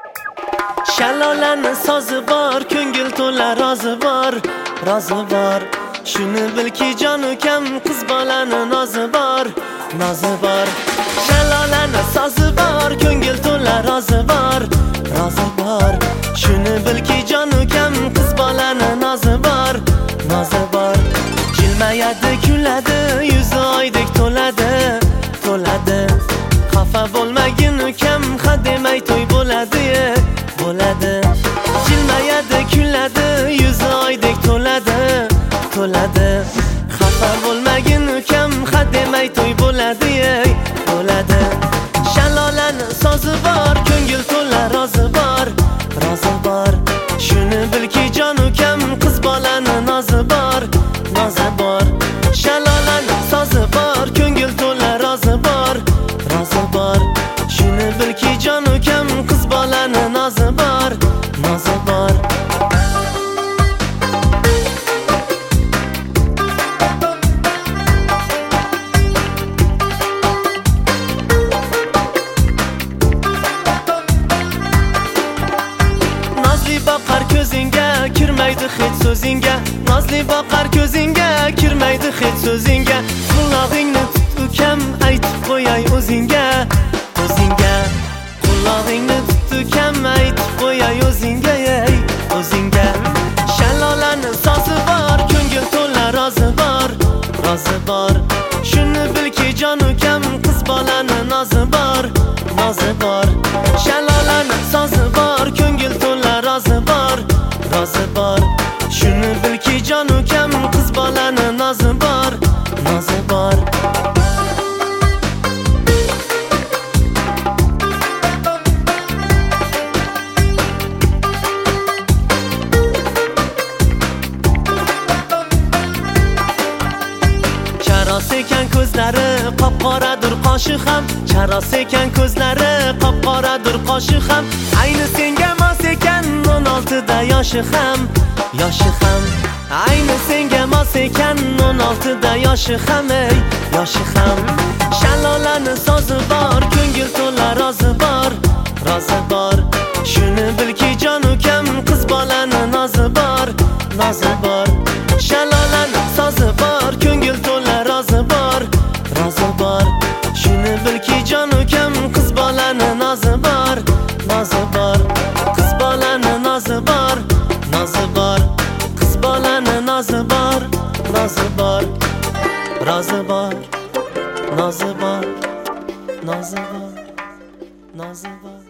Shalolaning sozi bor, ko'ngil to'la rozi bor, rozi bor. Shuni bilki jon ukam, qiz bolaning nozi bor, nozi bor. Shalolaning sozi bor, ko'ngil to'la rozi bor, rozi bor. Shuni bilki jon ukam, qiz bolaning nozi bor, nozi bor. Jilmayadi, kuladi, yuzi oydek to'ladi, to'ladi. Xafa bo'lmagin ukam, hademay to'y bo'ladi, bo'ladi. Jilmayadi, kuladi, yuzi oydek to'ladi, to'ladi. Xafa bo'lmagin ukam, hademay to'y bo'ladi, bo'ladi. Shalolaning sozi bor, ko'ngil to'la rozi bor, rozi bor. Shuni bilki jon ukam, qiz bolaning nozi bor, nozi bor. Shalolaning sozi bor, ko'ngil to'la rozi bor, rozi bor. Shuni bilki jon ukam, qiz bolaning nozi bor, nozi bor. Nozli boqar ko'zingga, kirmaydi hech so'zingga. Nozli boqar ko'zingga, kirmaydi hech so'zingga. Qulog'ingni tut ukam, aytib qo'yay o'zingga, o'zingga. Qulog'ingni tut ukam, aytib qo'yay o'zingga, o'zingga. Shalolaning sozi bor, ko'ngil to'la rozi bor, rozi bor. Shuni bilki jon ukam, qiz bolaning nozi bor, nozi bor. Shalolaning sozi bor, ko'ngil to'la rozi bor, rozi bor. Shuni bilki jon ukam, qiz bolaning nozi bor, nozi bor. Charos ekan ko'zlari, qop-qoradir qoshi ham. Charos ekan ko'zlari, qop-qoradir qoshi ham. Ayni senga mos ekan 16 da yoshi ham, yoshi ham. Ayni senga mos ekan 16 da yoshi ham, yoshi ham. Shalolaning sozi bor, ko'ngil to'la rozi bor, rozi bor. Shuni bilki jon ukam, qiz bolaning nozi bor, nozi bor. Shalolaning sozi bor, ko'ngil to'la rozi bor, rozi bor. Shuni bilki jon ukam, qiz bolaning nozi bor, nozi bor. Qiz bolaning nozi bor, nozi bor. Qiz bolaning nozi bor, nozi bor, rozi bor, nozi bor, nozi bor, nozi bor.